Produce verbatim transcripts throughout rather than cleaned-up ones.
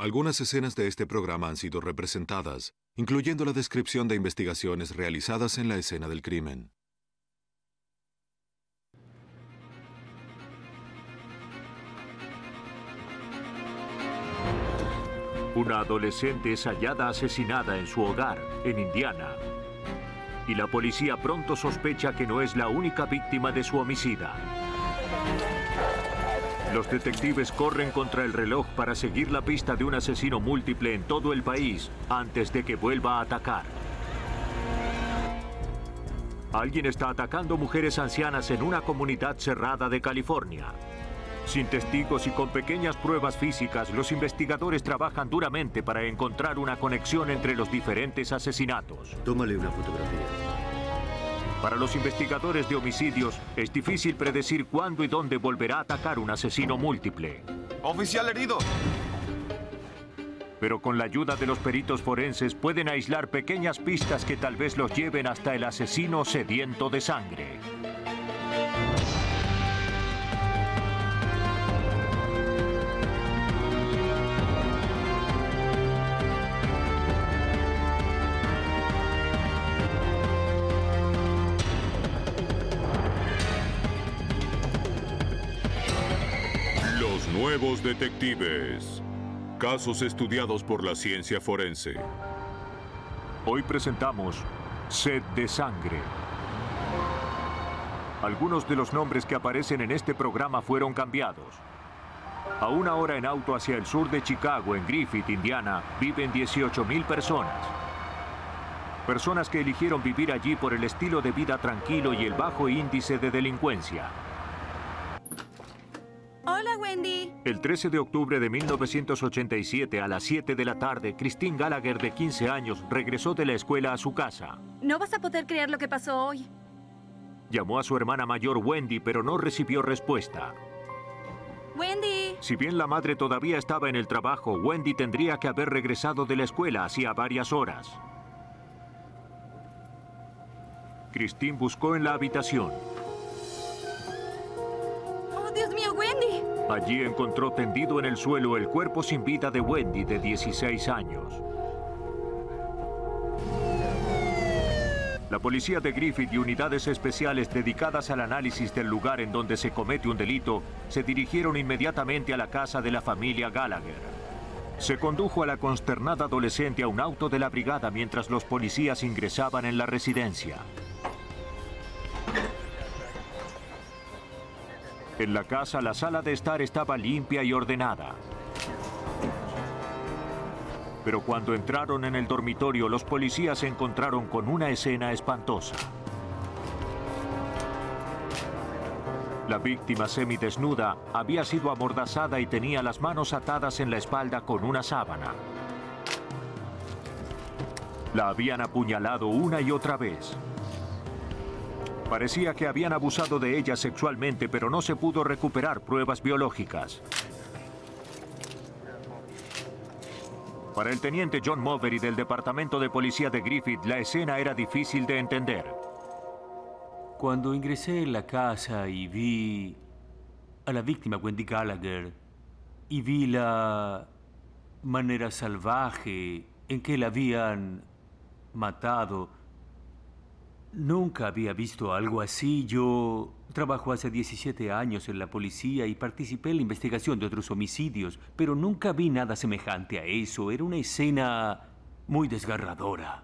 Algunas escenas de este programa han sido representadas, incluyendo la descripción de investigaciones realizadas en la escena del crimen. Una adolescente es hallada asesinada en su hogar, en Indiana. Y la policía pronto sospecha que no es la única víctima de su homicida. Los detectives corren contra el reloj para seguir la pista de un asesino múltiple en todo el país antes de que vuelva a atacar. Alguien está atacando mujeres ancianas en una comunidad cerrada de California. Sin testigos y con pequeñas pruebas físicas, los investigadores trabajan duramente para encontrar una conexión entre los diferentes asesinatos. Tómale una fotografía. Para los investigadores de homicidios, es difícil predecir cuándo y dónde volverá a atacar un asesino múltiple. ¡Oficial herido! Pero con la ayuda de los peritos forenses pueden aislar pequeñas pistas que tal vez los lleven hasta el asesino sediento de sangre. Nuevos detectives. Casos estudiados por la ciencia forense. Hoy presentamos Sed de Sangre. Algunos de los nombres que aparecen en este programa fueron cambiados. A una hora en auto hacia el sur de Chicago, en Griffith, Indiana, viven dieciocho mil personas. Personas que eligieron vivir allí por el estilo de vida tranquilo y el bajo índice de delincuencia. Hola, Wendy. El trece de octubre de mil novecientos ochenta y siete, a las siete de la tarde, Christine Gallagher, de quince años, regresó de la escuela a su casa. No vas a poder creer lo que pasó hoy. Llamó a su hermana mayor, Wendy, pero no recibió respuesta. Wendy. Si bien la madre todavía estaba en el trabajo, Wendy tendría que haber regresado de la escuela hacía varias horas. Christine buscó en la habitación. ¡Dios mío, Wendy! Allí encontró tendido en el suelo el cuerpo sin vida de Wendy, de dieciséis años. La policía de Griffith y unidades especiales dedicadas al análisis del lugar en donde se comete un delito se dirigieron inmediatamente a la casa de la familia Gallagher. Se condujo a la consternada adolescente a un auto de la brigada mientras los policías ingresaban en la residencia. En la casa, la sala de estar estaba limpia y ordenada. Pero cuando entraron en el dormitorio, los policías se encontraron con una escena espantosa. La víctima semidesnuda había sido amordazada y tenía las manos atadas en la espalda con una sábana. La habían apuñalado una y otra vez. Parecía que habían abusado de ella sexualmente, pero no se pudo recuperar pruebas biológicas. Para el teniente John Movery del Departamento de Policía de Griffith, la escena era difícil de entender. Cuando ingresé en la casa y vi a la víctima, Wendy Gallagher, y vi la manera salvaje en que la habían matado, nunca había visto algo así. Yo trabajo hace diecisiete años en la policía y participé en la investigación de otros homicidios, pero nunca vi nada semejante a eso. Era una escena muy desgarradora.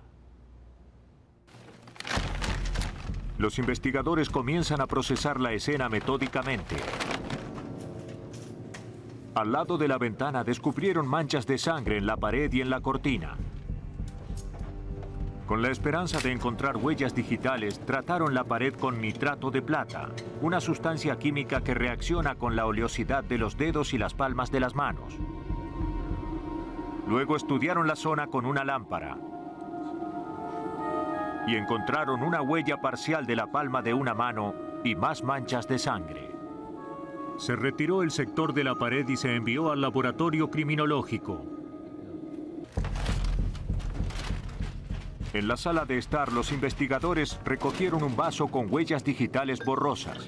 Los investigadores comienzan a procesar la escena metódicamente. Al lado de la ventana descubrieron manchas de sangre en la pared y en la cortina. Con la esperanza de encontrar huellas digitales, trataron la pared con nitrato de plata, una sustancia química que reacciona con la oleosidad de los dedos y las palmas de las manos. Luego estudiaron la zona con una lámpara y encontraron una huella parcial de la palma de una mano y más manchas de sangre. Se retiró el sector de la pared y se envió al laboratorio criminológico. En la sala de estar, los investigadores recogieron un vaso con huellas digitales borrosas.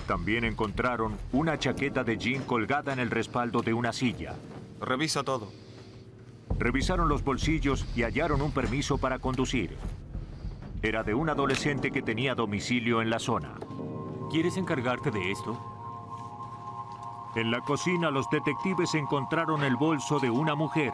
También encontraron una chaqueta de jean colgada en el respaldo de una silla. Revisa todo. Revisaron los bolsillos y hallaron un permiso para conducir. Era de un adolescente que tenía domicilio en la zona. ¿Quieres encargarte de esto? En la cocina, los detectives encontraron el bolso de una mujer.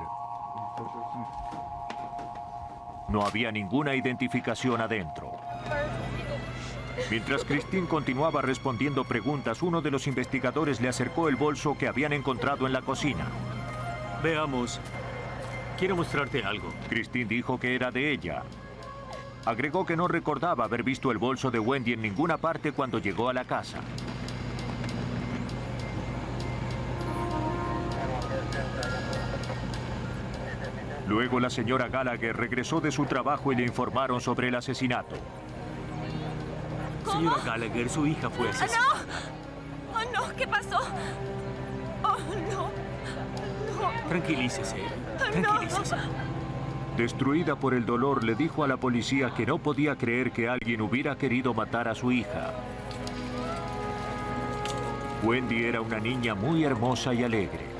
No había ninguna identificación adentro. Mientras Christine continuaba respondiendo preguntas, uno de los investigadores le acercó el bolso que habían encontrado en la cocina. Veamos. Quiero mostrarte algo. Christine dijo que era de ella. Agregó que no recordaba haber visto el bolso de Wendy en ninguna parte cuando llegó a la casa. Luego la señora Gallagher regresó de su trabajo y le informaron sobre el asesinato. ¿Cómo? Señora Gallagher, su hija fue asesinada. ¡No! ¡Oh, no! ¿Qué pasó? ¡Oh, no! ¡No! Tranquilícese. Tranquilícese. Destruida por el dolor, le dijo a la policía que no podía creer que alguien hubiera querido matar a su hija. Wendy era una niña muy hermosa y alegre.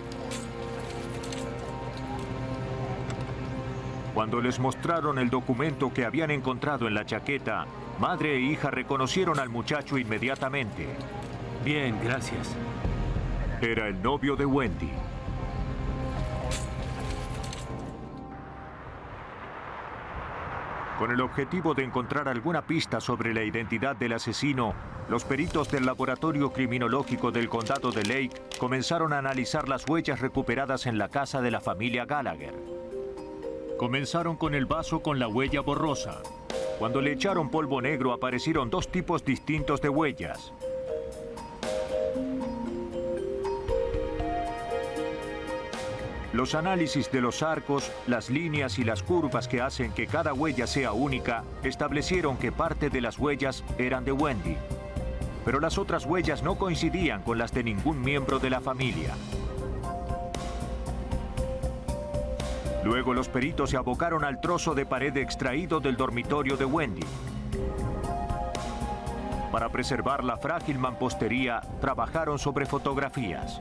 Cuando les mostraron el documento que habían encontrado en la chaqueta, madre e hija reconocieron al muchacho inmediatamente. Bien, gracias. Era el novio de Wendy. Con el objetivo de encontrar alguna pista sobre la identidad del asesino, los peritos del laboratorio criminológico del condado de Lake comenzaron a analizar las huellas recuperadas en la casa de la familia Gallagher. Comenzaron con el vaso con la huella borrosa. Cuando le echaron polvo negro, aparecieron dos tipos distintos de huellas. Los análisis de los arcos, las líneas y las curvas que hacen que cada huella sea única establecieron que parte de las huellas eran de Wendy. Pero las otras huellas no coincidían con las de ningún miembro de la familia. Luego los peritos se abocaron al trozo de pared extraído del dormitorio de Wendy. Para preservar la frágil mampostería, trabajaron sobre fotografías.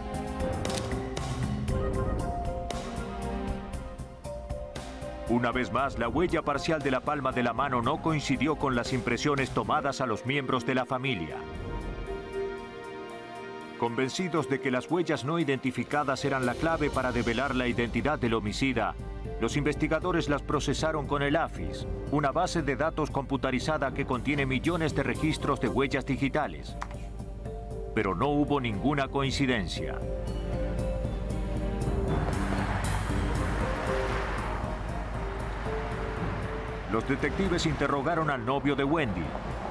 Una vez más, la huella parcial de la palma de la mano no coincidió con las impresiones tomadas a los miembros de la familia. Convencidos de que las huellas no identificadas eran la clave para develar la identidad del homicida, los investigadores las procesaron con el AFIS, una base de datos computarizada que contiene millones de registros de huellas digitales. Pero no hubo ninguna coincidencia. Los detectives interrogaron al novio de Wendy.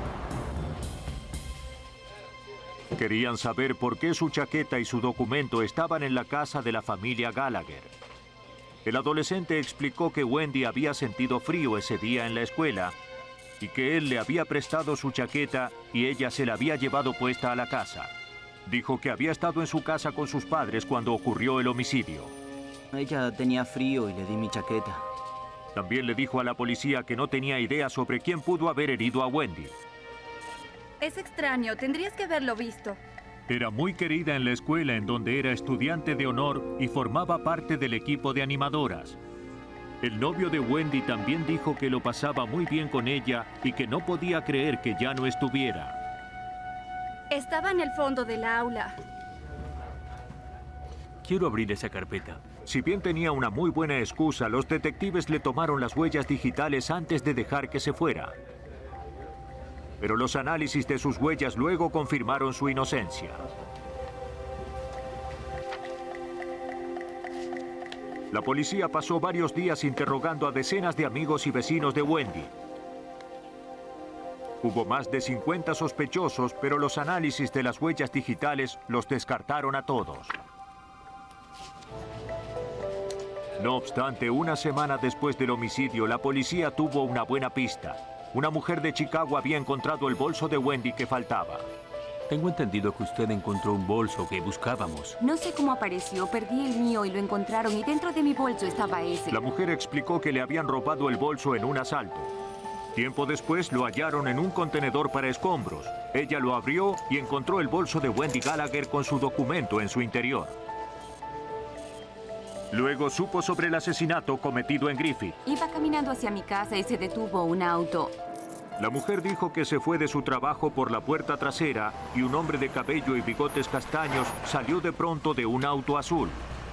Querían saber por qué su chaqueta y su documento estaban en la casa de la familia Gallagher. El adolescente explicó que Wendy había sentido frío ese día en la escuela y que él le había prestado su chaqueta y ella se la había llevado puesta a la casa. Dijo que había estado en su casa con sus padres cuando ocurrió el homicidio. Ella tenía frío y le di mi chaqueta. También le dijo a la policía que no tenía idea sobre quién pudo haber herido a Wendy. Es extraño, tendrías que haberlo visto. Era muy querida en la escuela en donde era estudiante de honor y formaba parte del equipo de animadoras. El novio de Wendy también dijo que lo pasaba muy bien con ella y que no podía creer que ya no estuviera. Estaba en el fondo del aula. Quiero abrir esa carpeta. Si bien tenía una muy buena excusa, los detectives le tomaron las huellas digitales antes de dejar que se fuera. Pero los análisis de sus huellas luego confirmaron su inocencia. La policía pasó varios días interrogando a decenas de amigos y vecinos de Wendy. Hubo más de cincuenta sospechosos, pero los análisis de las huellas digitales los descartaron a todos. No obstante, una semana después del homicidio, la policía tuvo una buena pista. Una mujer de Chicago había encontrado el bolso de Wendy que faltaba. Tengo entendido que usted encontró un bolso que buscábamos. No sé cómo apareció, perdí el mío y lo encontraron y dentro de mi bolso estaba ese. La mujer explicó que le habían robado el bolso en un asalto. Tiempo después lo hallaron en un contenedor para escombros. Ella lo abrió y encontró el bolso de Wendy Gallagher con su documento en su interior. Luego supo sobre el asesinato cometido en Griffith. Iba caminando hacia mi casa y se detuvo un auto. La mujer dijo que se fue de su trabajo por la puerta trasera y un hombre de cabello y bigotes castaños salió de pronto de un auto azul.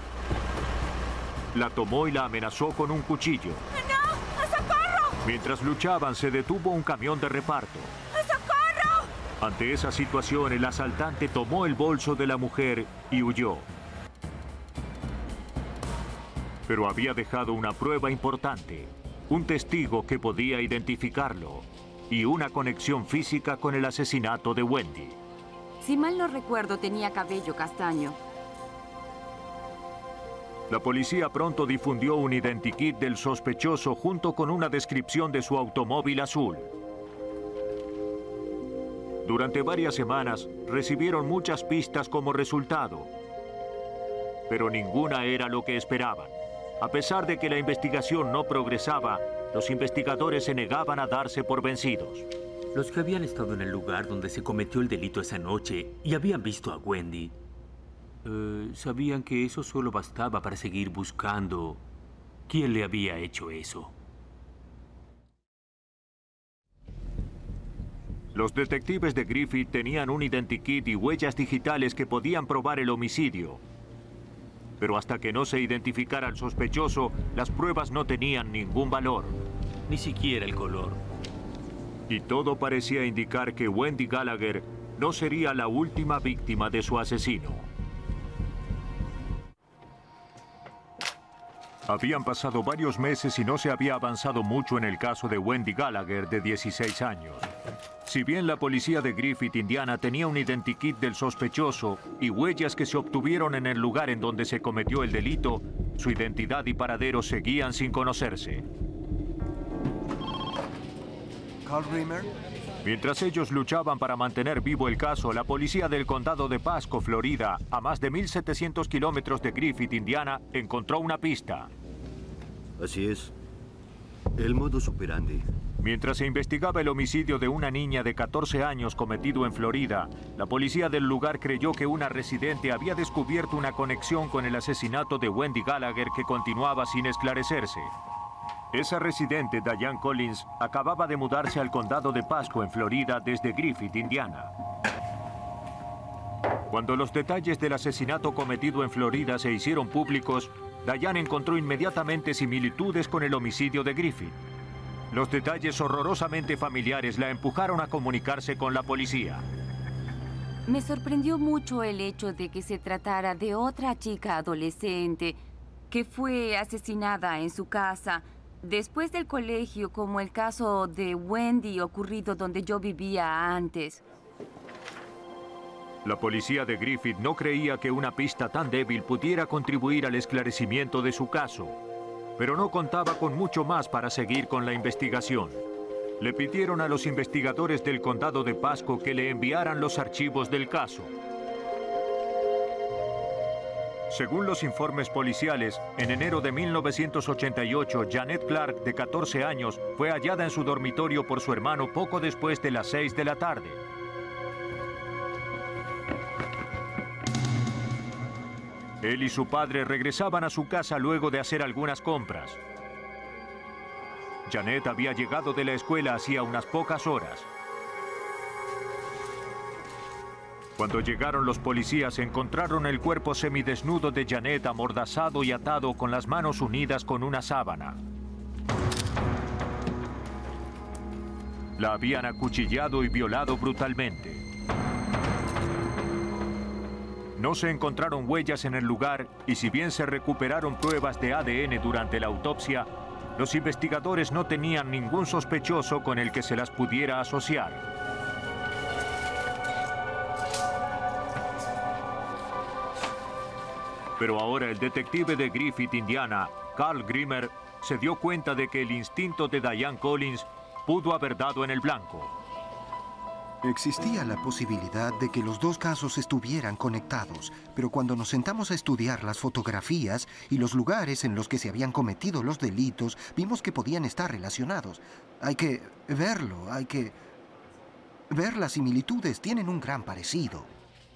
La tomó y la amenazó con un cuchillo. ¡No! ¡Socorro! Mientras luchaban, se detuvo un camión de reparto. ¡Socorro! Ante esa situación, el asaltante tomó el bolso de la mujer y huyó. Pero había dejado una prueba importante, un testigo que podía identificarlo y una conexión física con el asesinato de Wendy. Si mal no recuerdo, tenía cabello castaño. La policía pronto difundió un identikit del sospechoso junto con una descripción de su automóvil azul. Durante varias semanas recibieron muchas pistas como resultado, pero ninguna era lo que esperaban. A pesar de que la investigación no progresaba, los investigadores se negaban a darse por vencidos. Los que habían estado en el lugar donde se cometió el delito esa noche y habían visto a Wendy, eh, sabían que eso solo bastaba para seguir buscando quién le había hecho eso. Los detectives de Griffith tenían un identikit y huellas digitales que podían probar el homicidio. Pero hasta que no se identificara al sospechoso, las pruebas no tenían ningún valor. Ni siquiera el color. Y todo parecía indicar que Wendy Gallagher no sería la última víctima de su asesino. Habían pasado varios meses y no se había avanzado mucho en el caso de Wendy Gallagher, de dieciséis años. Si bien la policía de Griffith, Indiana, tenía un identikit del sospechoso y huellas que se obtuvieron en el lugar en donde se cometió el delito, su identidad y paradero seguían sin conocerse. Carl Grimmer. Mientras ellos luchaban para mantener vivo el caso, la policía del condado de Pasco, Florida, a más de mil setecientos kilómetros de Griffith, Indiana, encontró una pista. Así es. El modus operandi. Mientras se investigaba el homicidio de una niña de catorce años cometido en Florida, la policía del lugar creyó que una residente había descubierto una conexión con el asesinato de Wendy Gallagher que continuaba sin esclarecerse. Esa residente, Diane Collins, acababa de mudarse al condado de Pasco, en Florida, desde Griffith, Indiana. Cuando los detalles del asesinato cometido en Florida se hicieron públicos, Diane encontró inmediatamente similitudes con el homicidio de Griffith. Los detalles horrorosamente familiares la empujaron a comunicarse con la policía. Me sorprendió mucho el hecho de que se tratara de otra chica adolescente que fue asesinada en su casa después del colegio, como el caso de Wendy ocurrido donde yo vivía antes. La policía de Griffith no creía que una pista tan débil pudiera contribuir al esclarecimiento de su caso, pero no contaba con mucho más para seguir con la investigación. Le pidieron a los investigadores del condado de Pasco que le enviaran los archivos del caso. Según los informes policiales, en enero de mil novecientos ochenta y ocho, Janet Clark, de catorce años, fue hallada en su dormitorio por su hermano poco después de las seis de la tarde. Él y su padre regresaban a su casa luego de hacer algunas compras. Janet había llegado de la escuela hacía unas pocas horas. Cuando llegaron los policías, encontraron el cuerpo semidesnudo de Janet amordazado y atado con las manos unidas con una sábana. La habían acuchillado y violado brutalmente. No se encontraron huellas en el lugar y si bien se recuperaron pruebas de A D N durante la autopsia, los investigadores no tenían ningún sospechoso con el que se las pudiera asociar. Pero ahora el detective de Griffith, Indiana, Carl Grimmer, se dio cuenta de que el instinto de Diane Collins pudo haber dado en el blanco. Existía la posibilidad de que los dos casos estuvieran conectados, pero cuando nos sentamos a estudiar las fotografías y los lugares en los que se habían cometido los delitos, vimos que podían estar relacionados. Hay que verlo, hay que ver las similitudes, tienen un gran parecido.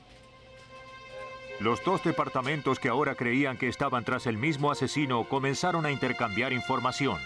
Los dos departamentos que ahora creían que estaban tras el mismo asesino comenzaron a intercambiar información.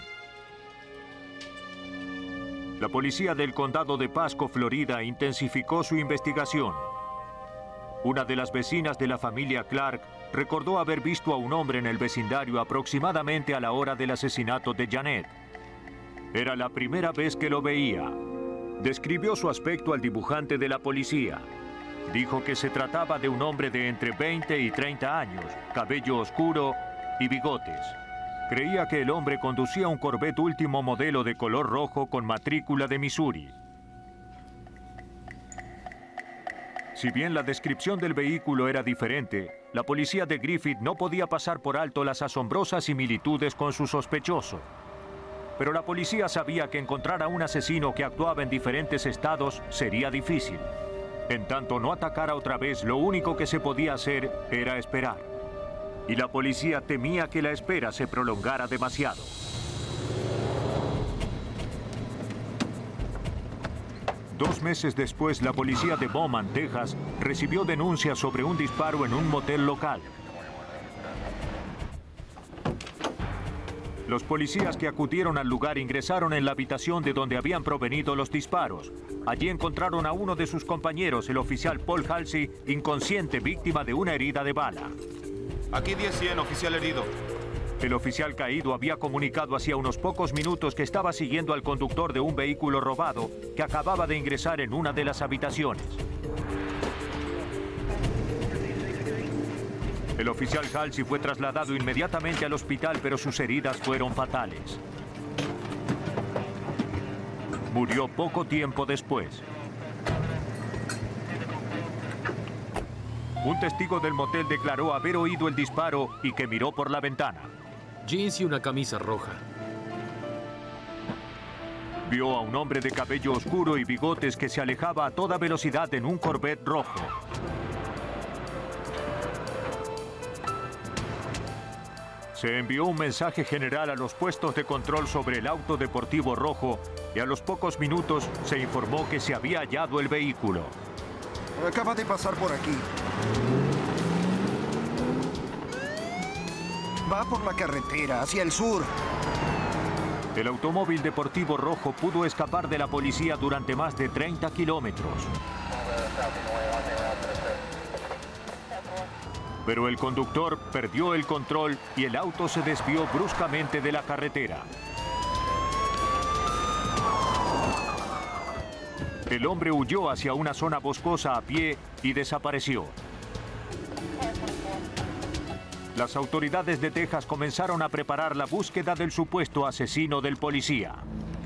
La policía del condado de Pasco, Florida, intensificó su investigación. Una de las vecinas de la familia Clark recordó haber visto a un hombre en el vecindario aproximadamente a la hora del asesinato de Janet. Era la primera vez que lo veía. Describió su aspecto al dibujante de la policía. Dijo que se trataba de un hombre de entre veinte y treinta años, cabello oscuro y bigotes. Creía que el hombre conducía un Corvette último modelo de color rojo con matrícula de Missouri. Si bien la descripción del vehículo era diferente, la policía de Griffith no podía pasar por alto las asombrosas similitudes con su sospechoso. Pero la policía sabía que encontrar a un asesino que actuaba en diferentes estados sería difícil. En tanto no atacara otra vez, lo único que se podía hacer era esperar. Y la policía temía que la espera se prolongara demasiado. Dos meses después, la policía de Bowman, Texas, recibió denuncias sobre un disparo en un motel local. Los policías que acudieron al lugar ingresaron en la habitación de donde habían provenido los disparos. Allí encontraron a uno de sus compañeros, el oficial Paul Halsey, inconsciente, víctima de una herida de bala. Aquí diez cien, oficial herido. El oficial caído había comunicado hacía unos pocos minutos que estaba siguiendo al conductor de un vehículo robado que acababa de ingresar en una de las habitaciones. El oficial Halsey fue trasladado inmediatamente al hospital, pero sus heridas fueron fatales. Murió poco tiempo después. Un testigo del motel declaró haber oído el disparo y que miró por la ventana. Jeans y una camisa roja. Vio a un hombre de cabello oscuro y bigotes que se alejaba a toda velocidad en un Corvette rojo. Se envió un mensaje general a los puestos de control sobre el auto deportivo rojo y a los pocos minutos se informó que se había hallado el vehículo. Acaba de pasar por aquí. Va por la carretera, hacia el sur. El automóvil deportivo rojo pudo escapar de la policía durante más de treinta kilómetros. Pero el conductor perdió el control y el auto se desvió bruscamente de la carretera. El hombre huyó hacia una zona boscosa a pie y desapareció. Las autoridades de Texas comenzaron a preparar la búsqueda del supuesto asesino del policía.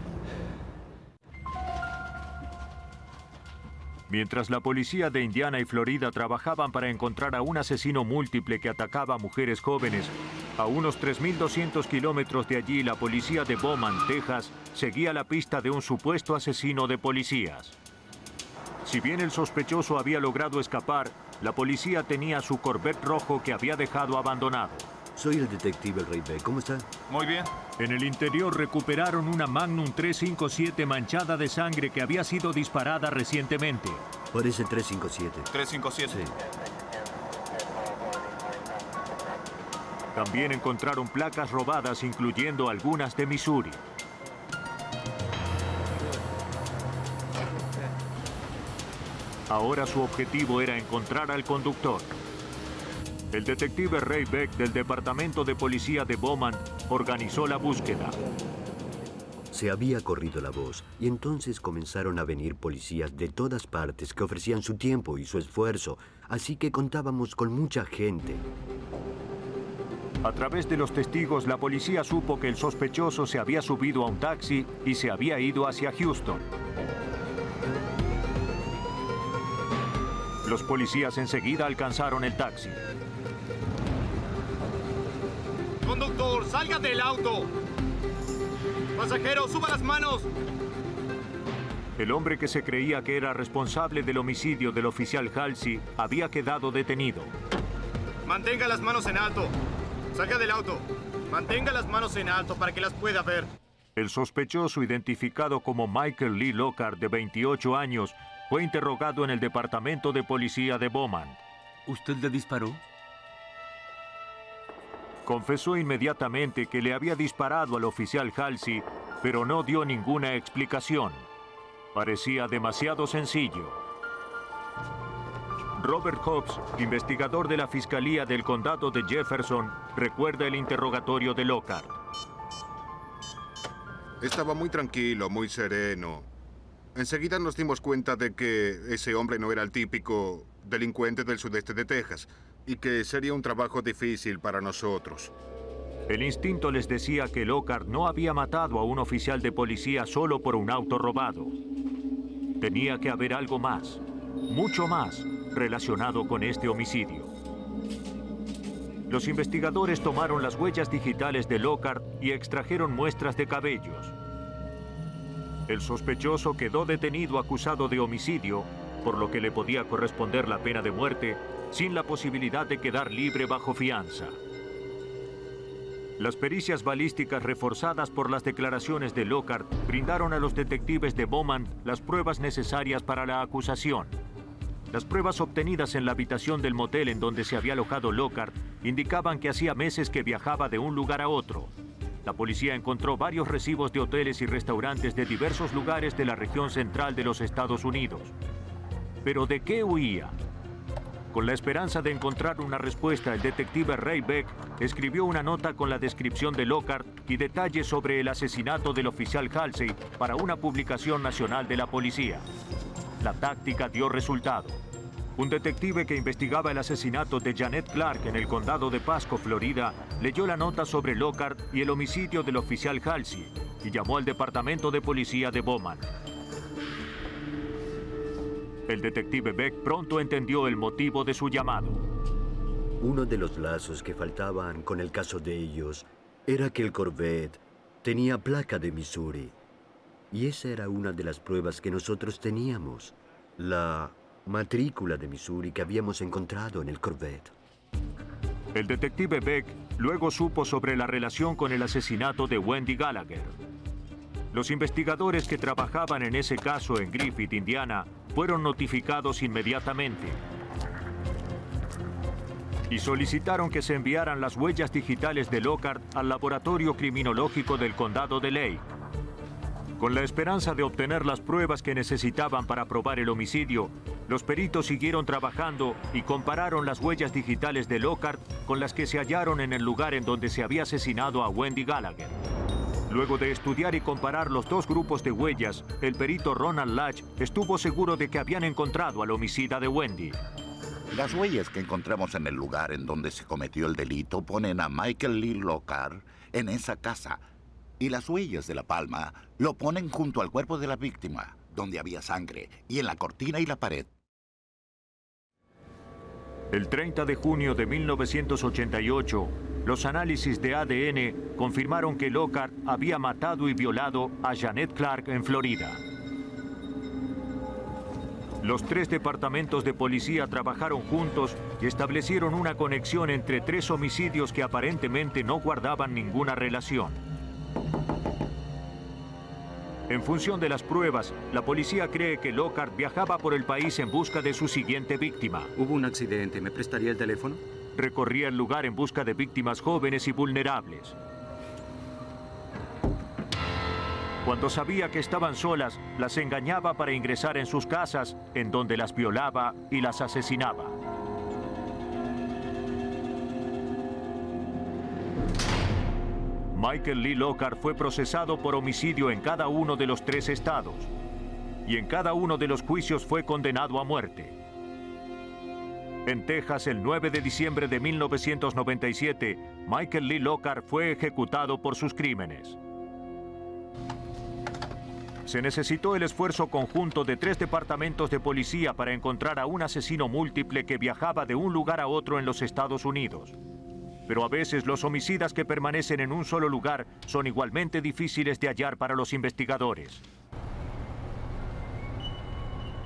Mientras la policía de Indiana y Florida trabajaban para encontrar a un asesino múltiple que atacaba a mujeres jóvenes, a unos tres mil doscientos kilómetros de allí, la policía de Bowman, Texas, seguía la pista de un supuesto asesino de policías. Si bien el sospechoso había logrado escapar, la policía tenía su Corvette rojo que había dejado abandonado. Soy el detective El Rey B. ¿Cómo está? Muy bien. En el interior recuperaron una Magnum tres cinco siete manchada de sangre que había sido disparada recientemente. Parece tres cinco siete. tres cinco siete. Sí. También encontraron placas robadas, incluyendo algunas de Missouri. Ahora su objetivo era encontrar al conductor. El detective Ray Beck del Departamento de Policía de Bowman organizó la búsqueda. Se había corrido la voz y entonces comenzaron a venir policías de todas partes que ofrecían su tiempo y su esfuerzo, así que contábamos con mucha gente. A través de los testigos, la policía supo que el sospechoso se había subido a un taxi y se había ido hacia Houston. Los policías enseguida alcanzaron el taxi. Conductor, salga del auto. Pasajero, suba las manos. El hombre que se creía que era responsable del homicidio del oficial Halsey había quedado detenido. Mantenga las manos en alto. Salga del auto. Mantenga las manos en alto para que las pueda ver. El sospechoso, identificado como Michael Lee Lockhart, de veintiocho años, fue interrogado en el departamento de policía de Beaumont. ¿Usted le disparó? Confesó inmediatamente que le había disparado al oficial Halsey, pero no dio ninguna explicación. Parecía demasiado sencillo. Robert Hobbs, investigador de la Fiscalía del Condado de Jefferson, recuerda el interrogatorio de Lockhart. Estaba muy tranquilo, muy sereno. Enseguida nos dimos cuenta de que ese hombre no era el típico delincuente del sudeste de Texas y que sería un trabajo difícil para nosotros. El instinto les decía que Lockhart no había matado a un oficial de policía solo por un auto robado. Tenía que haber algo más, mucho más, relacionado con este homicidio. Los investigadores tomaron las huellas digitales de Lockhart y extrajeron muestras de cabellos. El sospechoso quedó detenido acusado de homicidio, por lo que le podía corresponder la pena de muerte, sin la posibilidad de quedar libre bajo fianza. Las pericias balísticas reforzadas por las declaraciones de Lockhart brindaron a los detectives de Beaumont las pruebas necesarias para la acusación. Las pruebas obtenidas en la habitación del motel en donde se había alojado Lockhart indicaban que hacía meses que viajaba de un lugar a otro. La policía encontró varios recibos de hoteles y restaurantes de diversos lugares de la región central de los Estados Unidos. ¿Pero de qué huía? Con la esperanza de encontrar una respuesta, el detective Ray Beck escribió una nota con la descripción de Lockhart y detalles sobre el asesinato del oficial Halsey para una publicación nacional de la policía. La táctica dio resultado. Un detective que investigaba el asesinato de Janet Clark en el condado de Pasco, Florida, leyó la nota sobre Lockhart y el homicidio del oficial Halsey y llamó al departamento de policía de Beaumont. El detective Beck pronto entendió el motivo de su llamado. Uno de los lazos que faltaban con el caso de ellos era que el Corvette tenía placa de Missouri. Y esa era una de las pruebas que nosotros teníamos. La matrícula de Missouri que habíamos encontrado en el Corvette. El detective Beck luego supo sobre la relación con el asesinato de Wendy Gallagher. Los investigadores que trabajaban en ese caso en Griffith, Indiana, fueron notificados inmediatamente y solicitaron que se enviaran las huellas digitales de Lockhart al laboratorio criminológico del condado de Lake. Con la esperanza de obtener las pruebas que necesitaban para probar el homicidio, los peritos siguieron trabajando y compararon las huellas digitales de Lockhart con las que se hallaron en el lugar en donde se había asesinado a Wendy Gallagher. Luego de estudiar y comparar los dos grupos de huellas, el perito Ronald Latch estuvo seguro de que habían encontrado al homicida de Wendy. Las huellas que encontramos en el lugar en donde se cometió el delito ponen a Michael Lee Lockhart en esa casa. Y las huellas de la palma lo ponen junto al cuerpo de la víctima, donde había sangre, y en la cortina y la pared. El treinta de junio de mil novecientos ochenta y ocho, los análisis de A D N confirmaron que Lockhart había matado y violado a Janet Clark en Florida. Los tres departamentos de policía trabajaron juntos y establecieron una conexión entre tres homicidios que aparentemente no guardaban ninguna relación. En función de las pruebas, la policía cree que Lockhart viajaba por el país en busca de su siguiente víctima. Hubo un accidente. ¿Me prestaría el teléfono? Recorría el lugar en busca de víctimas jóvenes y vulnerables. Cuando sabía que estaban solas, las engañaba para ingresar en sus casas, en donde las violaba y las asesinaba. Michael Lee Lockhart fue procesado por homicidio en cada uno de los tres estados y en cada uno de los juicios fue condenado a muerte. En Texas, el nueve de diciembre de mil novecientos noventa y siete, Michael Lee Lockhart fue ejecutado por sus crímenes. Se necesitó el esfuerzo conjunto de tres departamentos de policía para encontrar a un asesino múltiple que viajaba de un lugar a otro en los Estados Unidos. Pero a veces los homicidas que permanecen en un solo lugar son igualmente difíciles de hallar para los investigadores.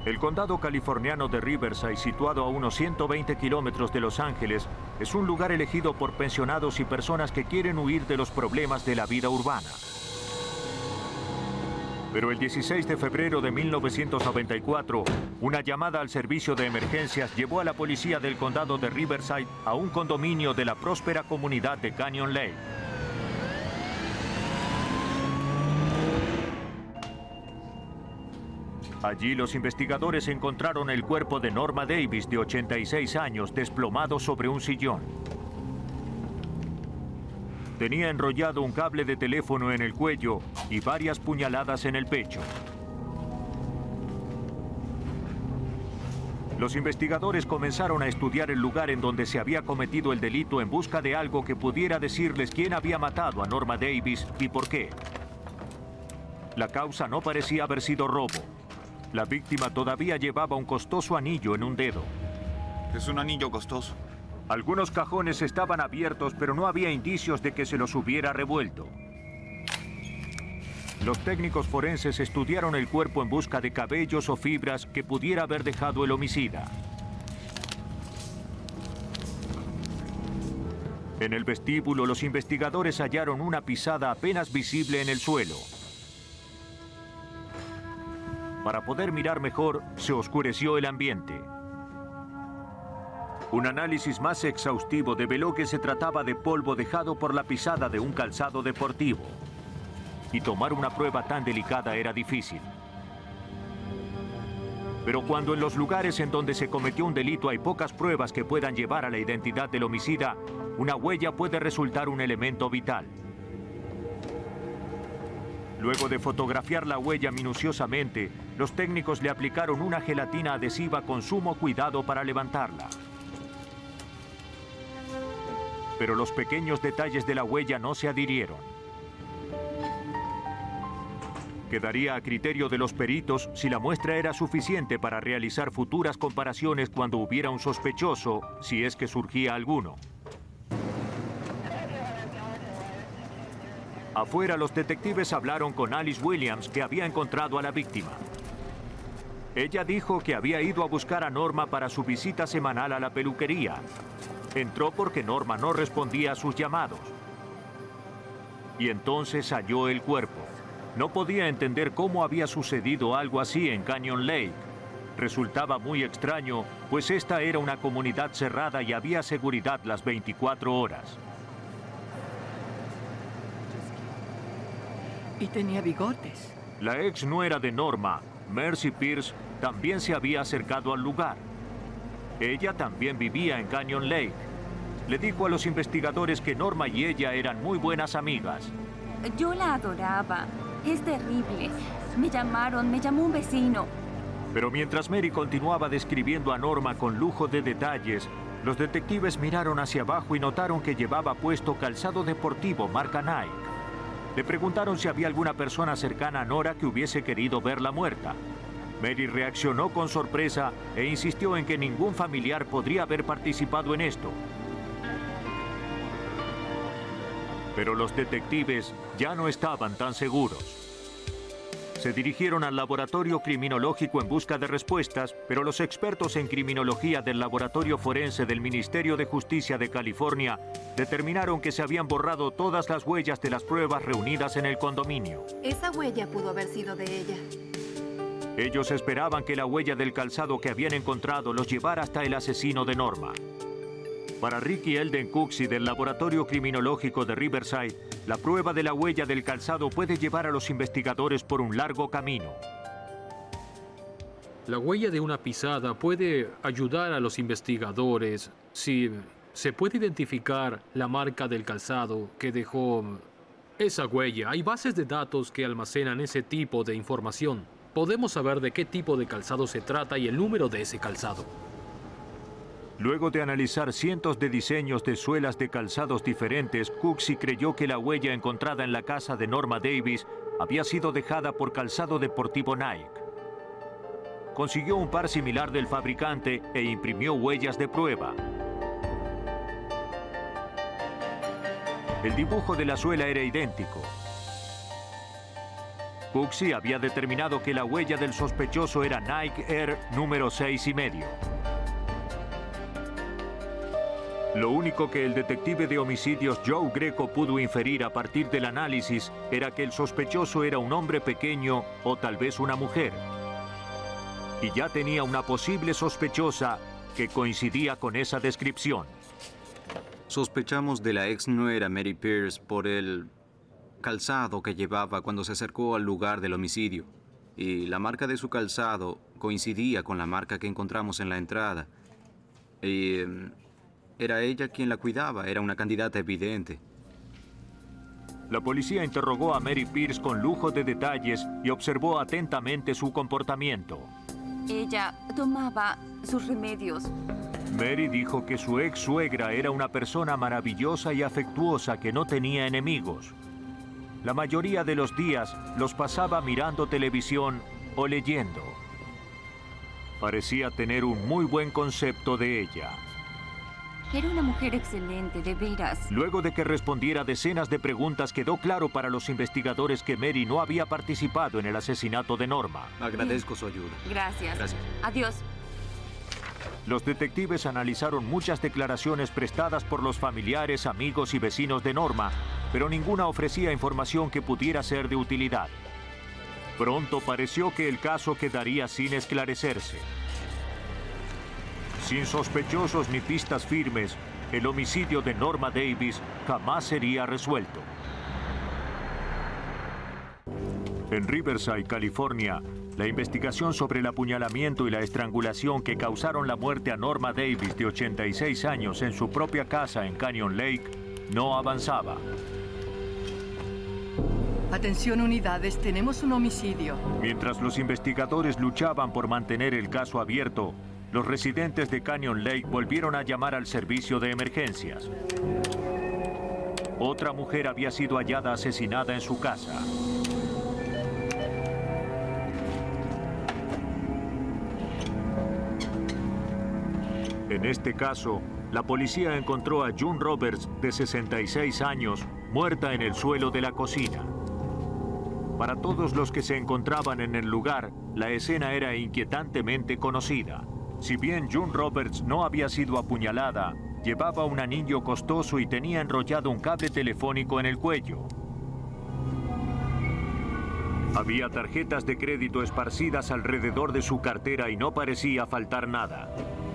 El condado californiano de Riverside, situado a unos ciento veinte kilómetros de Los Ángeles, es un lugar elegido por pensionados y personas que quieren huir de los problemas de la vida urbana. Pero el dieciséis de febrero de mil novecientos noventa y cuatro, una llamada al servicio de emergencias llevó a la policía del condado de Riverside a un condominio de la próspera comunidad de Canyon Lake. Allí los investigadores encontraron el cuerpo de Norma Davis, de ochenta y seis años, desplomado sobre un sillón. Tenía enrollado un cable de teléfono en el cuello y varias puñaladas en el pecho. Los investigadores comenzaron a estudiar el lugar en donde se había cometido el delito en busca de algo que pudiera decirles quién había matado a Norma Davis y por qué. La causa no parecía haber sido robo. La víctima todavía llevaba un costoso anillo en un dedo. Es un anillo costoso. Algunos cajones estaban abiertos, pero no había indicios de que se los hubiera revuelto. Los técnicos forenses estudiaron el cuerpo en busca de cabellos o fibras que pudiera haber dejado el homicida. En el vestíbulo, los investigadores hallaron una pisada apenas visible en el suelo. Para poder mirar mejor, se oscureció el ambiente. Un análisis más exhaustivo develó que se trataba de polvo dejado por la pisada de un calzado deportivo. Y tomar una prueba tan delicada era difícil. Pero cuando en los lugares en donde se cometió un delito hay pocas pruebas que puedan llevar a la identidad del homicida, una huella puede resultar un elemento vital. Luego de fotografiar la huella minuciosamente, los técnicos le aplicaron una gelatina adhesiva con sumo cuidado para levantarla. Pero los pequeños detalles de la huella no se adhirieron. Quedaría a criterio de los peritos si la muestra era suficiente para realizar futuras comparaciones cuando hubiera un sospechoso, si es que surgía alguno. Afuera, los detectives hablaron con Alice Williams, que había encontrado a la víctima. Ella dijo que había ido a buscar a Norma para su visita semanal a la peluquería. Entró porque Norma no respondía a sus llamados. Y entonces halló el cuerpo. No podía entender cómo había sucedido algo así en Canyon Lake. Resultaba muy extraño, pues esta era una comunidad cerrada y había seguridad las veinticuatro horas. Y tenía bigotes. La ex nuera de Norma, Mercy Pierce, también se había acercado al lugar. Ella también vivía en Canyon Lake. Le dijo a los investigadores que Norma y ella eran muy buenas amigas. Yo la adoraba. Es terrible. Me llamaron, me llamó un vecino. Pero mientras Mary continuaba describiendo a Norma con lujo de detalles, los detectives miraron hacia abajo y notaron que llevaba puesto calzado deportivo marca Nike. Le preguntaron si había alguna persona cercana a Nora que hubiese querido verla muerta. Mary reaccionó con sorpresa e insistió en que ningún familiar podría haber participado en esto. Pero los detectives ya no estaban tan seguros. Se dirigieron al laboratorio criminológico en busca de respuestas, pero los expertos en criminología del Laboratorio Forense del Ministerio de Justicia de California determinaron que se habían borrado todas las huellas de las pruebas reunidas en el condominio. Esa huella pudo haber sido de ella. Ellos esperaban que la huella del calzado que habían encontrado los llevara hasta el asesino de Norma. Para Ricky Elden Cooksey del Laboratorio Criminológico de Riverside, la prueba de la huella del calzado puede llevar a los investigadores por un largo camino. La huella de una pisada puede ayudar a los investigadores si se puede identificar la marca del calzado que dejó esa huella. Hay bases de datos que almacenan ese tipo de información. Podemos saber de qué tipo de calzado se trata y el número de ese calzado. Luego de analizar cientos de diseños de suelas de calzados diferentes, Cooksey creyó que la huella encontrada en la casa de Norma Davis había sido dejada por calzado deportivo Nike. Consiguió un par similar del fabricante e imprimió huellas de prueba. El dibujo de la suela era idéntico. Cooksey había determinado que la huella del sospechoso era Nike Air número seis y medio. Lo único que el detective de homicidios Joe Greco pudo inferir a partir del análisis era que el sospechoso era un hombre pequeño o tal vez una mujer. Y ya tenía una posible sospechosa que coincidía con esa descripción. Sospechamos de la ex nuera Mary Pierce por el calzado que llevaba cuando se acercó al lugar del homicidio. Y la marca de su calzado coincidía con la marca que encontramos en la entrada. Y eh, era ella quien la cuidaba, era una candidata evidente. La policía interrogó a Mary Pierce con lujo de detalles y observó atentamente su comportamiento. Ella tomaba sus remedios. Mary dijo que su ex suegra era una persona maravillosa y afectuosa que no tenía enemigos. La mayoría de los días los pasaba mirando televisión o leyendo. Parecía tener un muy buen concepto de ella. Era una mujer excelente, de veras. Luego de que respondiera decenas de preguntas, quedó claro para los investigadores que Mary no había participado en el asesinato de Norma. Agradezco su ayuda. Gracias. Gracias. Adiós. Los detectives analizaron muchas declaraciones prestadas por los familiares, amigos y vecinos de Norma, pero ninguna ofrecía información que pudiera ser de utilidad. Pronto pareció que el caso quedaría sin esclarecerse. Sin sospechosos ni pistas firmes, el homicidio de Norma Davis jamás sería resuelto. En Riverside, California, la investigación sobre el apuñalamiento y la estrangulación que causaron la muerte a Norma Davis, de ochenta y seis años, en su propia casa en Canyon Lake, no avanzaba. Atención unidades, tenemos un homicidio. Mientras los investigadores luchaban por mantener el caso abierto, los residentes de Canyon Lake volvieron a llamar al servicio de emergencias. Otra mujer había sido hallada asesinada en su casa. En este caso, la policía encontró a June Roberts, de sesenta y seis años, muerta en el suelo de la cocina. Para todos los que se encontraban en el lugar, la escena era inquietantemente conocida. Si bien June Roberts no había sido apuñalada, llevaba un anillo costoso y tenía enrollado un cable telefónico en el cuello. Había tarjetas de crédito esparcidas alrededor de su cartera y no parecía faltar nada.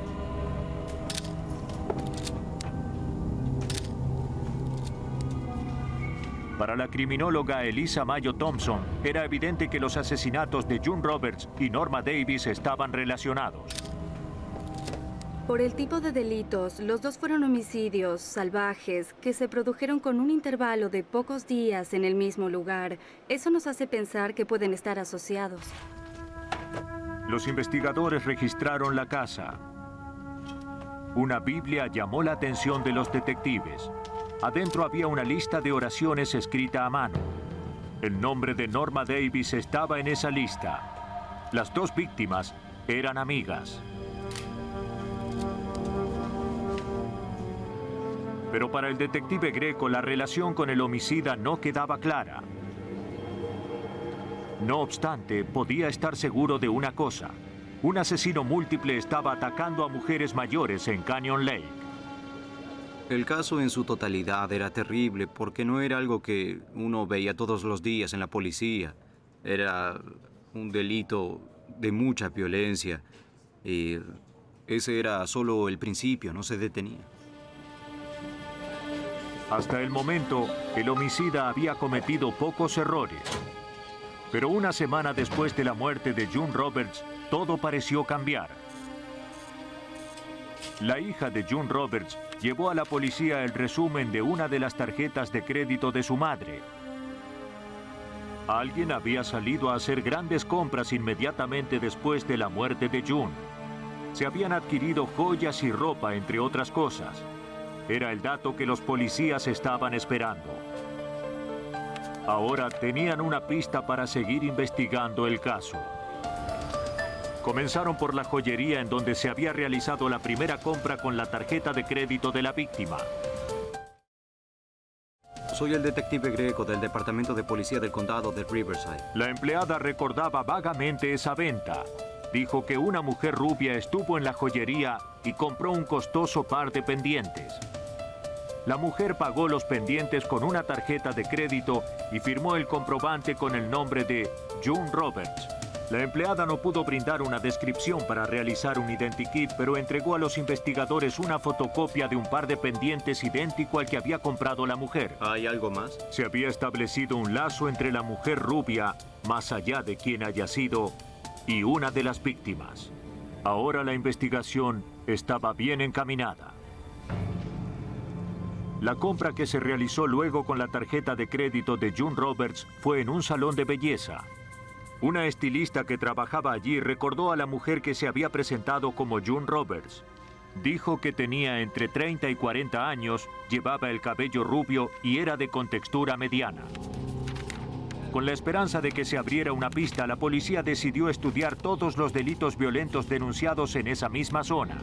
Para la criminóloga Elisa Mayo Thompson, era evidente que los asesinatos de June Roberts y Norma Davis estaban relacionados. Por el tipo de delitos, los dos fueron homicidios salvajes que se produjeron con un intervalo de pocos días en el mismo lugar. Eso nos hace pensar que pueden estar asociados. Los investigadores registraron la casa. Una Biblia llamó la atención de los detectives. Adentro había una lista de oraciones escrita a mano. El nombre de Norma Davis estaba en esa lista. Las dos víctimas eran amigas. Pero para el detective Greco, la relación con el homicida no quedaba clara. No obstante, podía estar seguro de una cosa. Un asesino múltiple estaba atacando a mujeres mayores en Canyon Lake. El caso en su totalidad era terrible porque no era algo que uno veía todos los días en la policía. Era un delito de mucha violencia y ese era solo el principio, no se detenía. Hasta el momento, el homicida había cometido pocos errores. Pero una semana después de la muerte de June Roberts, todo pareció cambiar. La hija de June Roberts llevó a la policía el resumen de una de las tarjetas de crédito de su madre. Alguien había salido a hacer grandes compras inmediatamente después de la muerte de June. Se habían adquirido joyas y ropa, entre otras cosas. Era el dato que los policías estaban esperando. Ahora tenían una pista para seguir investigando el caso. Comenzaron por la joyería en donde se había realizado la primera compra con la tarjeta de crédito de la víctima. Soy el detective Greco del Departamento de Policía del Condado de Riverside. La empleada recordaba vagamente esa venta. Dijo que una mujer rubia estuvo en la joyería y compró un costoso par de pendientes. La mujer pagó los pendientes con una tarjeta de crédito y firmó el comprobante con el nombre de June Roberts. La empleada no pudo brindar una descripción para realizar un identikit, pero entregó a los investigadores una fotocopia de un par de pendientes idéntico al que había comprado la mujer. ¿Hay algo más? Se había establecido un lazo entre la mujer rubia, más allá de quien haya sido, y una de las víctimas. Ahora la investigación estaba bien encaminada. La compra que se realizó luego con la tarjeta de crédito de June Roberts fue en un salón de belleza. Una estilista que trabajaba allí recordó a la mujer que se había presentado como June Roberts. Dijo que tenía entre treinta y cuarenta años, llevaba el cabello rubio y era de contextura mediana. Con la esperanza de que se abriera una pista, la policía decidió estudiar todos los delitos violentos denunciados en esa misma zona.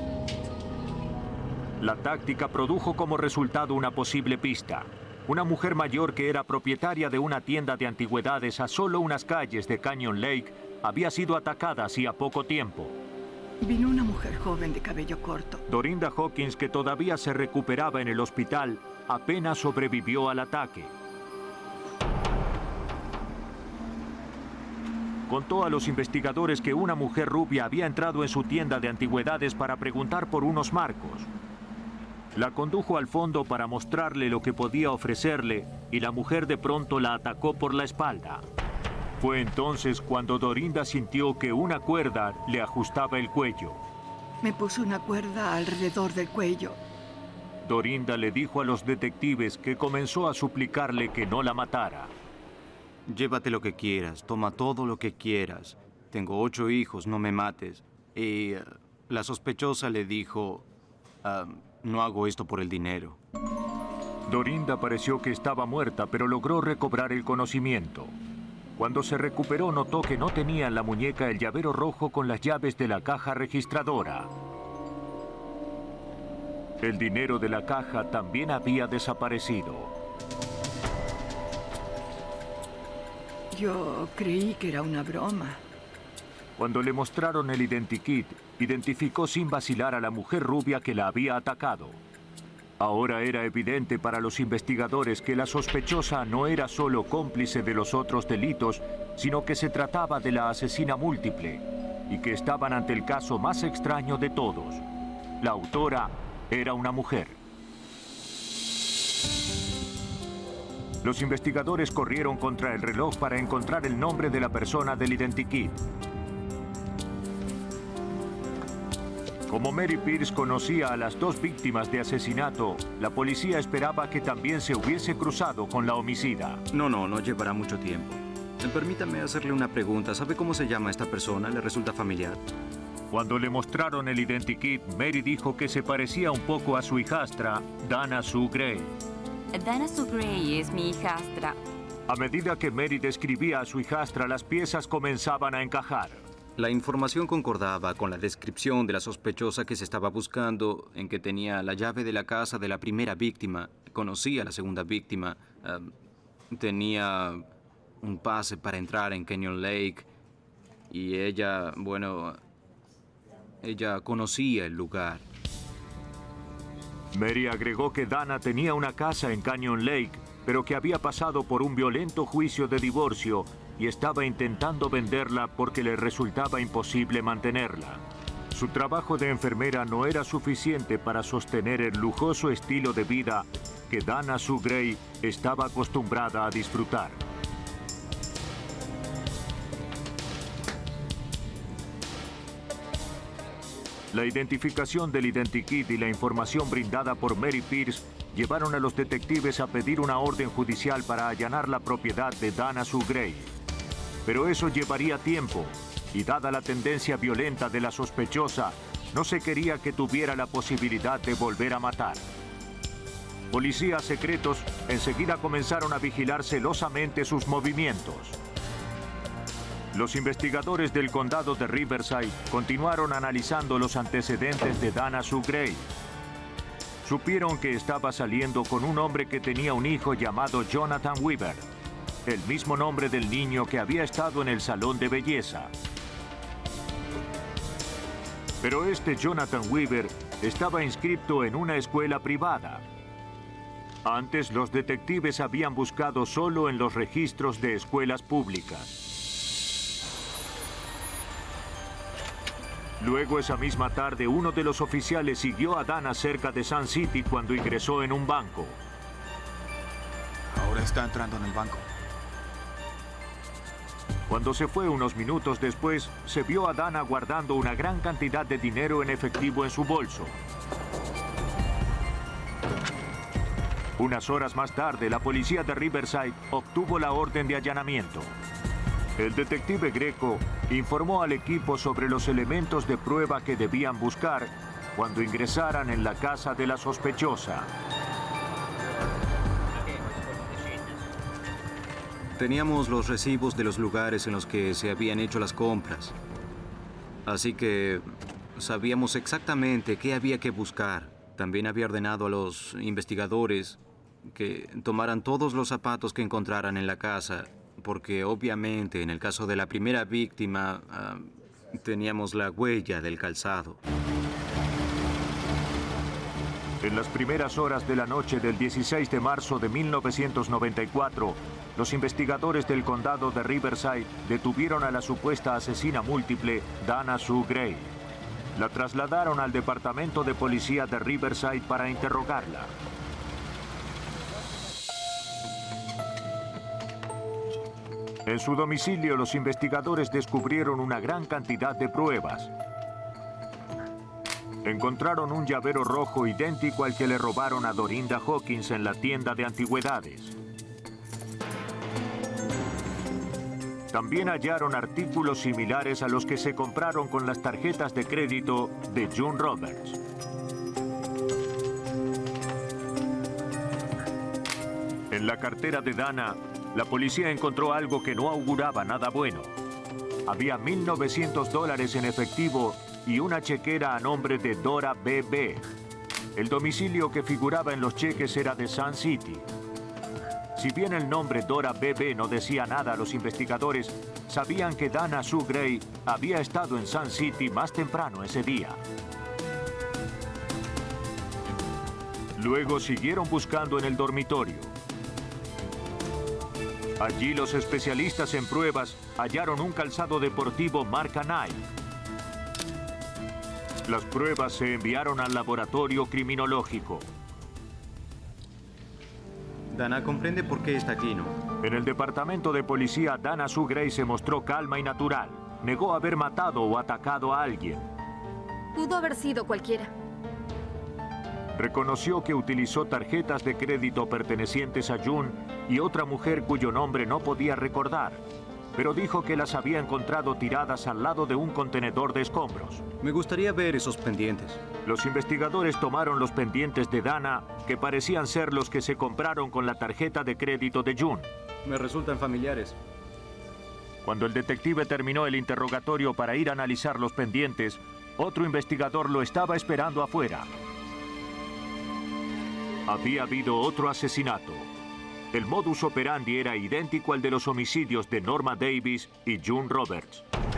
La táctica produjo como resultado una posible pista. Una mujer mayor que era propietaria de una tienda de antigüedades a solo unas calles de Canyon Lake había sido atacada hacía poco tiempo. Vino una mujer joven de cabello corto. Dorinda Hawkins, que todavía se recuperaba en el hospital, apenas sobrevivió al ataque. Contó a los investigadores que una mujer rubia había entrado en su tienda de antigüedades para preguntar por unos marcos. La condujo al fondo para mostrarle lo que podía ofrecerle y la mujer de pronto la atacó por la espalda. Fue entonces cuando Dorinda sintió que una cuerda le ajustaba el cuello. Me puso una cuerda alrededor del cuello. Dorinda le dijo a los detectives que comenzó a suplicarle que no la matara. Llévate lo que quieras, toma todo lo que quieras. Tengo ocho hijos, no me mates. Y uh, la sospechosa le dijo... Uh, No hago esto por el dinero. Dorinda pareció que estaba muerta, pero logró recobrar el conocimiento. Cuando se recuperó, notó que no tenía en la muñeca el llavero rojo con las llaves de la caja registradora. El dinero de la caja también había desaparecido. Yo creí que era una broma. Cuando le mostraron el identikit, identificó sin vacilar a la mujer rubia que la había atacado. Ahora era evidente para los investigadores que la sospechosa no era solo cómplice de los otros delitos, sino que se trataba de la asesina múltiple y que estaban ante el caso más extraño de todos. La autora era una mujer. Los investigadores corrieron contra el reloj para encontrar el nombre de la persona del identikit. Como Mary Pierce conocía a las dos víctimas de asesinato, la policía esperaba que también se hubiese cruzado con la homicida. No, no, no llevará mucho tiempo. Permítame hacerle una pregunta. ¿Sabe cómo se llama esta persona? ¿Le resulta familiar? Cuando le mostraron el identikit, Mary dijo que se parecía un poco a su hijastra, Dana Sue Gray. Dana Sue Gray es mi hijastra. A medida que Mary describía a su hijastra, las piezas comenzaban a encajar. La información concordaba con la descripción de la sospechosa que se estaba buscando, en que tenía la llave de la casa de la primera víctima, conocía a la segunda víctima, uh, tenía un pase para entrar en Canyon Lake y ella, bueno, ella conocía el lugar. Mary agregó que Dana tenía una casa en Canyon Lake, pero que había pasado por un violento juicio de divorcio y estaba intentando venderla porque le resultaba imposible mantenerla. Su trabajo de enfermera no era suficiente para sostener el lujoso estilo de vida que Dana Sue Gray estaba acostumbrada a disfrutar. La identificación del identikit y la información brindada por Mary Pierce llevaron a los detectives a pedir una orden judicial para allanar la propiedad de Dana Sue Gray. Pero eso llevaría tiempo, y dada la tendencia violenta de la sospechosa, no se quería que tuviera la posibilidad de volver a matar. Policías secretos enseguida comenzaron a vigilar celosamente sus movimientos. Los investigadores del condado de Riverside continuaron analizando los antecedentes de Dana Sue Gray. supieron que estaba saliendo con un hombre que tenía un hijo llamado Jonathan Weaver, el mismo nombre del niño que había estado en el salón de belleza. Pero este Jonathan Weaver estaba inscrito en una escuela privada. Antes, los detectives habían buscado solo en los registros de escuelas públicas. Luego, esa misma tarde, uno de los oficiales siguió a Dana cerca de Sun City cuando ingresó en un banco. Ahora está entrando en el banco. Cuando se fue unos minutos después, se vio a Dana guardando una gran cantidad de dinero en efectivo en su bolso. Unas horas más tarde, la policía de Riverside obtuvo la orden de allanamiento. El detective Greco informó al equipo sobre los elementos de prueba que debían buscar cuando ingresaran en la casa de la sospechosa. Teníamos los recibos de los lugares en los que se habían hecho las compras. Así que sabíamos exactamente qué había que buscar. También había ordenado a los investigadores que tomaran todos los zapatos que encontraran en la casa, porque obviamente en el caso de la primera víctima uh, teníamos la huella del calzado. En las primeras horas de la noche del dieciséis de marzo de mil novecientos noventa y cuatro, los investigadores del condado de Riverside detuvieron a la supuesta asesina múltiple Dana Sue Gray. La trasladaron al departamento de policía de Riverside para interrogarla. En su domicilio, los investigadores descubrieron una gran cantidad de pruebas. Encontraron un llavero rojo idéntico al que le robaron a Dorinda Hawkins en la tienda de antigüedades. También hallaron artículos similares a los que se compraron con las tarjetas de crédito de June Roberts. En la cartera de Dana, la policía encontró algo que no auguraba nada bueno. Había mil novecientos dólares en efectivo y una chequera a nombre de Dora B B. El domicilio que figuraba en los cheques era de Sun City. Si bien el nombre Dora B B no decía nada a los investigadores, sabían que Dana Sue Gray había estado en Sun City más temprano ese día. Luego siguieron buscando en el dormitorio. Allí los especialistas en pruebas hallaron un calzado deportivo marca Nike. Las pruebas se enviaron al laboratorio criminológico. Dana comprende por qué está aquí, ¿no? En el departamento de policía, Dana Sue Gray se mostró calma y natural. Negó haber matado o atacado a alguien. Pudo haber sido cualquiera. Reconoció que utilizó tarjetas de crédito pertenecientes a June y otra mujer cuyo nombre no podía recordar, pero dijo que las había encontrado tiradas al lado de un contenedor de escombros. Me gustaría ver esos pendientes. Los investigadores tomaron los pendientes de Dana, que parecían ser los que se compraron con la tarjeta de crédito de June. Me resultan familiares. Cuando el detective terminó el interrogatorio para ir a analizar los pendientes, otro investigador lo estaba esperando afuera. Había habido otro asesinato. El modus operandi era idéntico al de los homicidios de Norma Davis y June Roberts.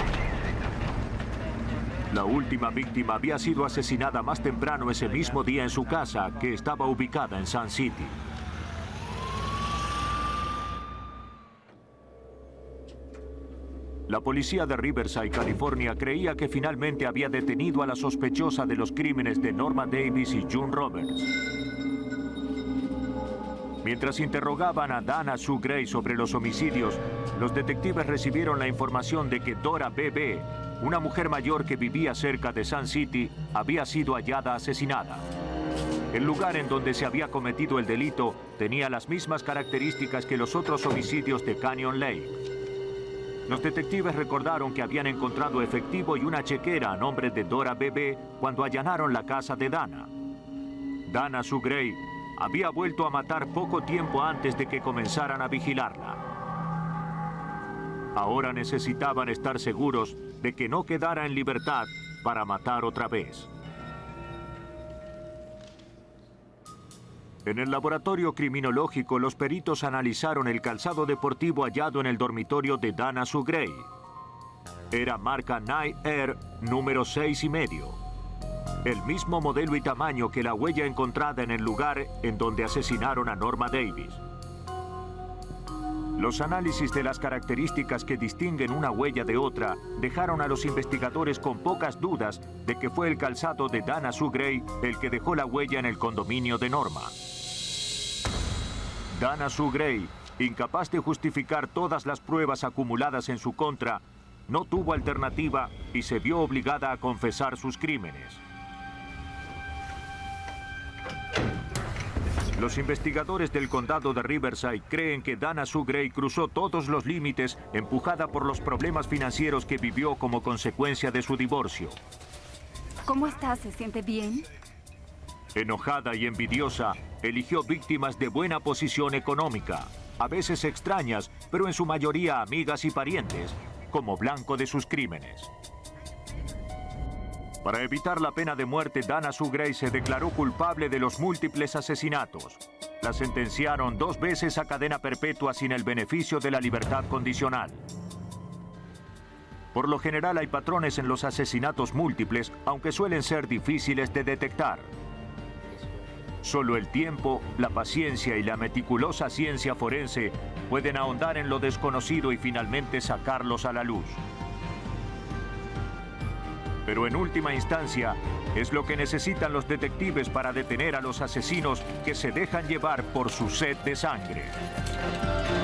La última víctima había sido asesinada más temprano ese mismo día en su casa, que estaba ubicada en Sun City. La policía de Riverside, California, creía que finalmente había detenido a la sospechosa de los crímenes de Norma Davis y June Roberts. Mientras interrogaban a Dana Sue Gray sobre los homicidios, los detectives recibieron la información de que Dora B B, una mujer mayor que vivía cerca de Sun City, había sido hallada asesinada. El lugar en donde se había cometido el delito tenía las mismas características que los otros homicidios de Canyon Lake. Los detectives recordaron que habían encontrado efectivo y una chequera a nombre de Dora B B cuando allanaron la casa de Dana. Dana Sue Gray había vuelto a matar poco tiempo antes de que comenzaran a vigilarla. Ahora necesitaban estar seguros de que no quedara en libertad para matar otra vez. En el laboratorio criminológico, los peritos analizaron el calzado deportivo hallado en el dormitorio de Dana Sue Gray. Era marca Night Air número seis y medio. El mismo modelo y tamaño que la huella encontrada en el lugar en donde asesinaron a Norma Davis. Los análisis de las características que distinguen una huella de otra dejaron a los investigadores con pocas dudas de que fue el calzado de Dana Sue Gray el que dejó la huella en el condominio de Norma. Dana Sue Gray, incapaz de justificar todas las pruebas acumuladas en su contra, no tuvo alternativa y se vio obligada a confesar sus crímenes. Los investigadores del condado de Riverside creen que Dana Sue Gray cruzó todos los límites empujada por los problemas financieros que vivió como consecuencia de su divorcio. ¿Cómo está? ¿Se siente bien? Enojada y envidiosa, eligió víctimas de buena posición económica, a veces extrañas, pero en su mayoría amigas y parientes, como blanco de sus crímenes. Para evitar la pena de muerte, Dana Sue Gray se declaró culpable de los múltiples asesinatos. La sentenciaron dos veces a cadena perpetua sin el beneficio de la libertad condicional. Por lo general hay patrones en los asesinatos múltiples, aunque suelen ser difíciles de detectar. Solo el tiempo, la paciencia y la meticulosa ciencia forense pueden ahondar en lo desconocido y finalmente sacarlos a la luz. Pero en última instancia, es lo que necesitan los detectives para detener a los asesinos que se dejan llevar por su sed de sangre.